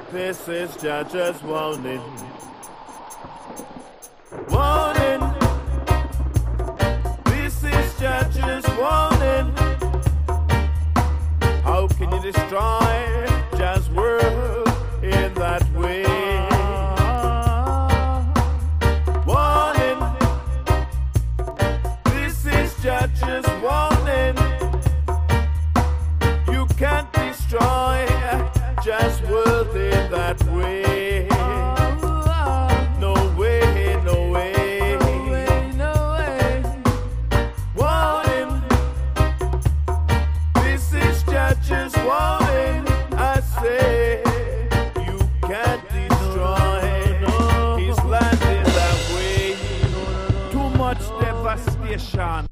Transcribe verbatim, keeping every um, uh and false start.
This is Judge's warning. Warning. This is Judge's warning. How can you destroy Judge's world in that way? Warning. This is Judge's warning. You can't destroy Judge's world in that way. No way, no way, no way. Warning. This is Judge's warning. I say you can't destroy his land in that way. Too much devastation.